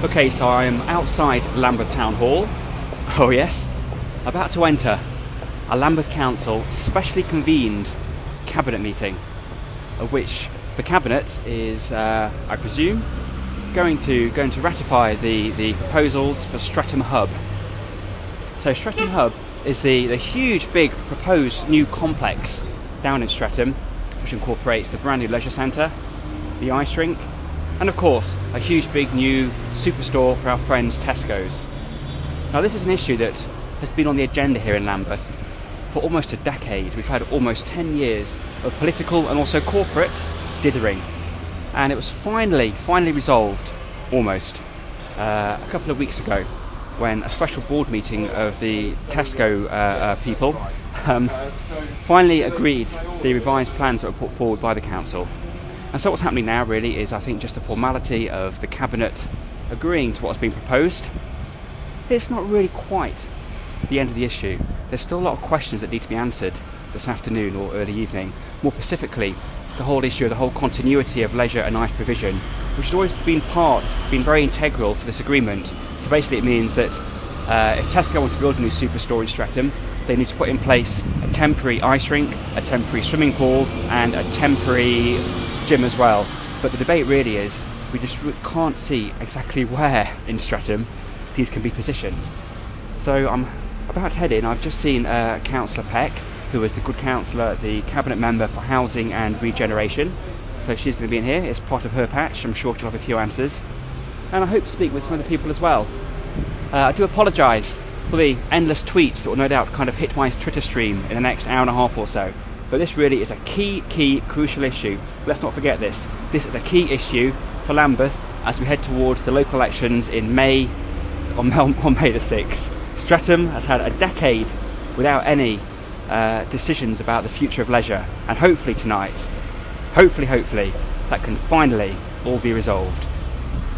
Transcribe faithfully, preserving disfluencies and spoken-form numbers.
Okay, so I'm outside Lambeth Town Hall. Oh yes, about to enter a Lambeth Council specially convened cabinet meeting, of which the cabinet is, uh, I presume, going to going to ratify the, the proposals for Streatham Hub. So Streatham Hub is the, the huge, big proposed new complex down in Streatham, which incorporates the brand new leisure centre, the ice rink, and of course a huge big new superstore for our friends Tesco's. Now this is an issue that has been on the agenda here in Lambeth for almost a decade. We've had almost ten years of political and also corporate dithering, and it was finally, finally resolved, almost, uh, a couple of weeks ago when a special board meeting of the Tesco uh, uh, people um, finally agreed the revised plans that were put forward by the council. And so what's happening now really is, I think, just a formality of the cabinet agreeing to what's been proposed. It's not really quite the end of the issue. There's still a lot of questions that need to be answered this afternoon or early evening. More specifically, the whole issue of the whole continuity of leisure and ice provision, which has always been part, been very integral for this agreement. So basically it means that uh, if Tesco want to build a new superstore in Streatham, they need to put in place a temporary ice rink, a temporary swimming pool, and a temporary gym as well. But the debate really is, we just can't see exactly where in Streatham these can be positioned. So I'm about to head in. I've just seen uh, Councillor Peck, who is the good councillor, the cabinet member for housing and regeneration. So she's going to be in here. It's part of her patch. I'm sure she'll have a few answers. And I hope to speak with some other people as well. Uh, I do apologise for the endless tweets that will no doubt kind of hit my Twitter stream in the next hour and a half or so. But this really is a key, key, crucial issue. Let's not forget this. This is a key issue for Lambeth as we head towards the local elections in May, on, on May the sixth. Streatham has had a decade without any uh, decisions about the future of leisure. And hopefully tonight, hopefully, hopefully, that can finally all be resolved.